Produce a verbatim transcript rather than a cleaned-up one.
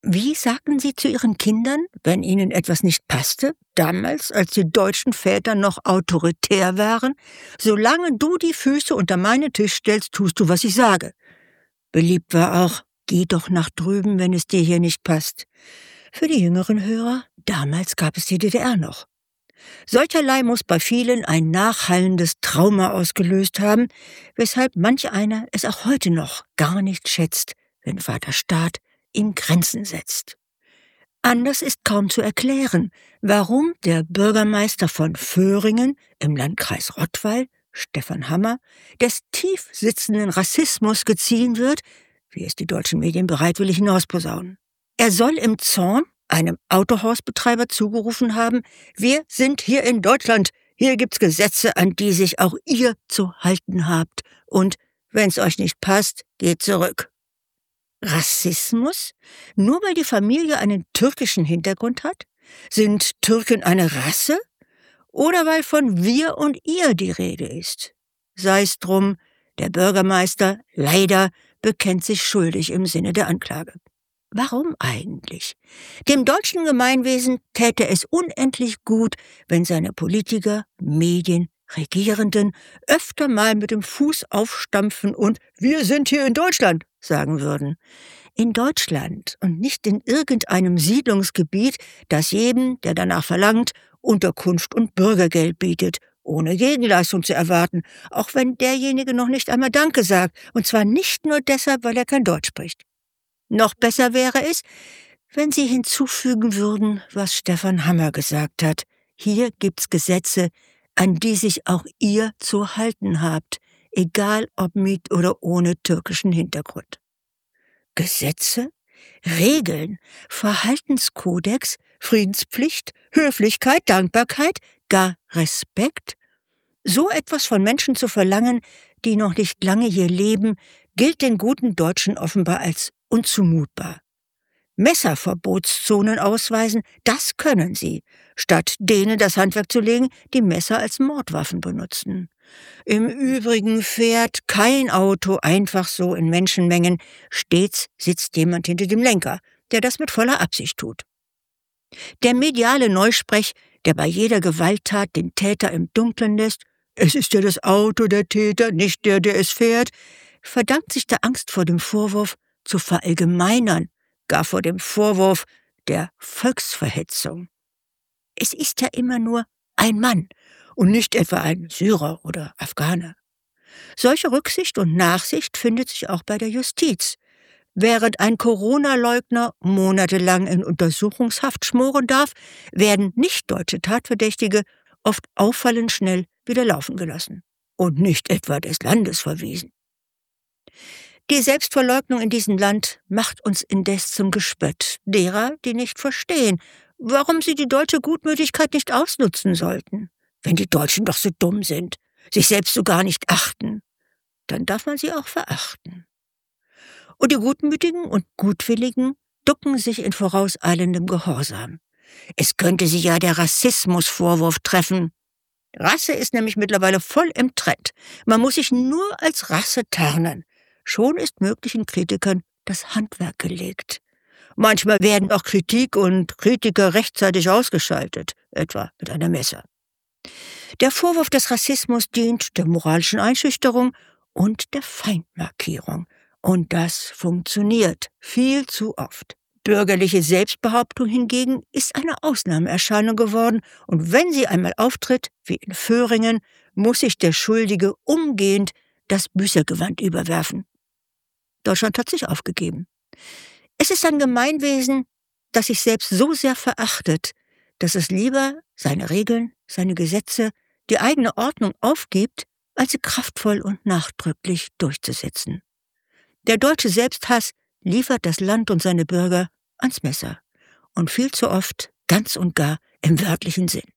Wie sagten Sie zu Ihren Kindern, wenn Ihnen etwas nicht passte, damals, als die deutschen Väter noch autoritär waren? Solange du die Füße unter meinen Tisch stellst, tust du, was ich sage. Beliebt war auch, geh doch nach drüben, wenn es dir hier nicht passt. Für die jüngeren Hörer, damals gab es die D D R noch. Solcherlei muss bei vielen ein nachhallendes Trauma ausgelöst haben, weshalb manch einer es auch heute noch gar nicht schätzt, wenn Vater Staat ihm Grenzen setzt. Anders ist kaum zu erklären, warum der Bürgermeister von Vöhringen im Landkreis Rottweil, Stefan Hammer, des tief sitzenden Rassismus geziehen wird, wie es die deutschen Medien bereitwillig hinausposaunen. Er soll im Zorn einem Autohausbetreiber zugerufen haben, wir sind hier in Deutschland, hier gibt's Gesetze, an die sich auch ihr zu halten habt. Und wenn's euch nicht passt, geht zurück. Rassismus? Nur weil die Familie einen türkischen Hintergrund hat? Sind Türken eine Rasse? Oder weil von wir und ihr die Rede ist? Sei's drum, der Bürgermeister, leider, bekennt sich schuldig im Sinne der Anklage. Warum eigentlich? Dem deutschen Gemeinwesen täte es unendlich gut, wenn seine Politiker, Medien, Regierenden öfter mal mit dem Fuß aufstampfen und »Wir sind hier in Deutschland« sagen würden. In Deutschland und nicht in irgendeinem Siedlungsgebiet, das jedem, der danach verlangt, Unterkunft und Bürgergeld bietet, ohne Gegenleistung zu erwarten, auch wenn derjenige noch nicht einmal Danke sagt, und zwar nicht nur deshalb, weil er kein Deutsch spricht. Noch besser wäre es, wenn Sie hinzufügen würden, was Stefan Hammer gesagt hat. Hier gibt's Gesetze, an die sich auch ihr zu halten habt, egal ob mit oder ohne türkischen Hintergrund. Gesetze? Regeln? Verhaltenskodex? Friedenspflicht? Höflichkeit? Dankbarkeit? Gar Respekt? So etwas von Menschen zu verlangen, die noch nicht lange hier leben, gilt den guten Deutschen offenbar als unzumutbar. Messerverbotszonen ausweisen, das können sie, statt denen das Handwerk zu legen, die Messer als Mordwaffen benutzen. Im Übrigen fährt kein Auto einfach so in Menschenmengen, stets sitzt jemand hinter dem Lenker, der das mit voller Absicht tut. Der mediale Neusprech, der bei jeder Gewalttat den Täter im Dunkeln lässt, es ist ja das Auto der Täter, nicht der, der es fährt, verdankt sich der Angst vor dem Vorwurf, zu verallgemeinern, gar vor dem Vorwurf der Volksverhetzung. Es ist ja immer nur ein Mann und nicht etwa ein Syrer oder Afghaner. Solche Rücksicht und Nachsicht findet sich auch bei der Justiz. Während ein Corona-Leugner monatelang in Untersuchungshaft schmoren darf, werden nicht-deutsche Tatverdächtige oft auffallend schnell wieder laufen gelassen und nicht etwa des Landes verwiesen. Die Selbstverleugnung in diesem Land macht uns indes zum Gespött derer, die nicht verstehen, warum sie die deutsche Gutmütigkeit nicht ausnutzen sollten. Wenn die Deutschen doch so dumm sind, sich selbst so gar nicht achten, dann darf man sie auch verachten. Und die Gutmütigen und Gutwilligen ducken sich in vorauseilendem Gehorsam. Es könnte sie ja der Rassismusvorwurf treffen. Rasse ist nämlich mittlerweile voll im Trend. Man muss sich nur als Rasse tarnen. Schon ist möglichen Kritikern das Handwerk gelegt. Manchmal werden auch Kritik und Kritiker rechtzeitig ausgeschaltet, etwa mit einem Messer. Der Vorwurf des Rassismus dient der moralischen Einschüchterung und der Feindmarkierung. Und das funktioniert viel zu oft. Bürgerliche Selbstbehauptung hingegen ist eine Ausnahmeerscheinung geworden, und wenn sie einmal auftritt, wie in Vöhringen, muss sich der Schuldige umgehend das Büßergewand überwerfen. Deutschland hat sich aufgegeben. Es ist ein Gemeinwesen, das sich selbst so sehr verachtet, dass es lieber seine Regeln, seine Gesetze, die eigene Ordnung aufgibt, als sie kraftvoll und nachdrücklich durchzusetzen. Der deutsche Selbsthass liefert das Land und seine Bürger ans Messer und viel zu oft ganz und gar im wörtlichen Sinn.